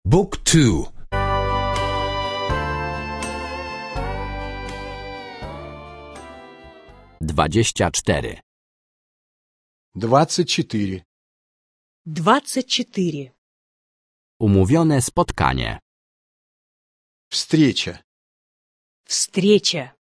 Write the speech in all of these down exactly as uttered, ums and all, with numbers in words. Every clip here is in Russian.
Book two. Dwadzieścia cztery. Двадцать четыре. Двадцать четыре. Umówione spotkanie. Встреча. Встреча.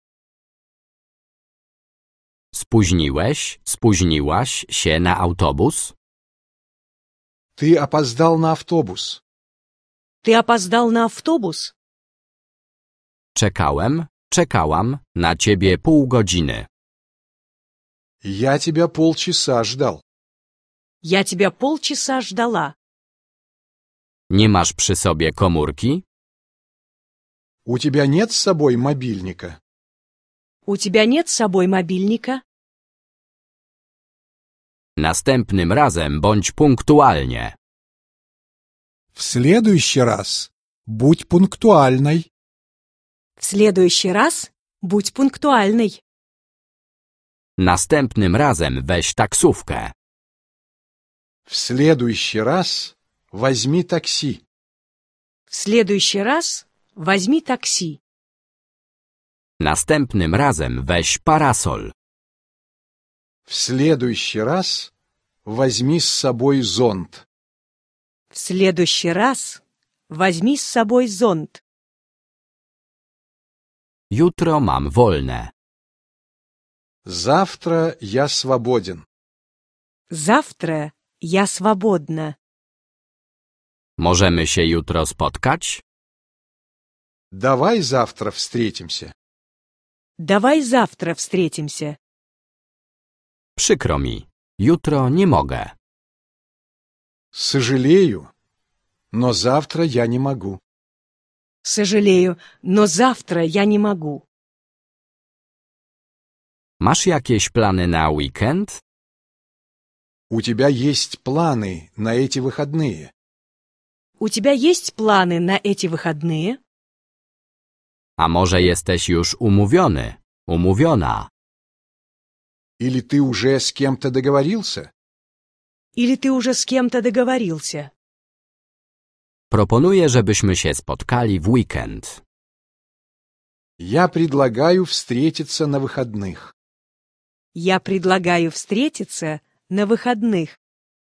Spóźniłeś, spóźniłaś się na autobus? Ты опоздал на автобус. Ты опоздал на автобус? Czekałem, czekałam na ciebie pół godziny. Я тебя полчаса ждал. Я тебя полчаса ждала. Nie masz przy sobie komórki? У тебя нет с собой мобильника? У тебя нет с собой мобильника? Następnym razem bądź punktualnie. В следующий раз будь пунктуальной. В следующий раз будь пунктуальной. Następnym razem weź taksówkę. В следующий раз возьми такси. В следующий раз возьми такси. Następnym razem weź parasol. В следующий раз возьми с собой зонт. В следующий раз возьми с собой зонт. Jutro mam wolne. Завтра я свободен. Завтра я свободна. Możemy się jutro spotkać? Давай завтра встретимся. Давай завтра встретимся. Przykro mi. Jutro nie mogę. Сожалею, но завтра я не могу. Сожалею, но завтра я не могу. Masz jakieś plany na weekend? У тебя есть планы на эти выходные? У тебя есть планы на эти выходные? A może jesteś już umówiony, umówiona? Или ты уже с кем-то договорился? Или ты уже с кем-то договорился? Proponuję, żebyśmy się spotkali w weekend. Я предлагаю встретиться на выходных. Я предлагаю встретиться на выходных.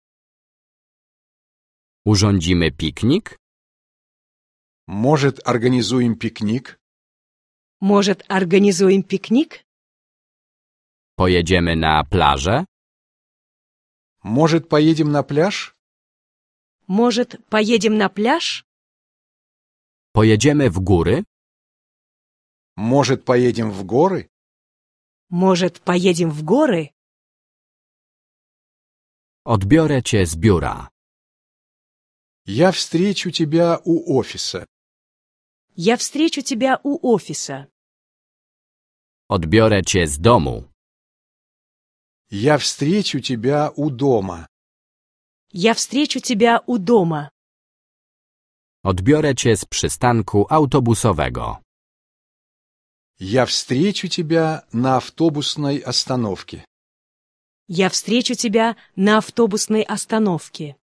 Urządzimy piknik? Может, организуем пикник? Может, организуем пикник? Pojedziemy na plażę? Может, поедем на пляж? Может, поедем на пляж? Pojedziemy w góry? Может, поедем в горы? Может, поедем в горы? Odbiorę cię z biura. Я встречу тебя у офиса. Я встречу тебя у офиса. Odbiorę cię z domu. Я встречу тебя у дома. Я встречу тебя у дома. Odbiorę cię z przystanku autobusowego. Я встречу тебя на автобусной остановке. Я встречу тебя на автобусной остановке.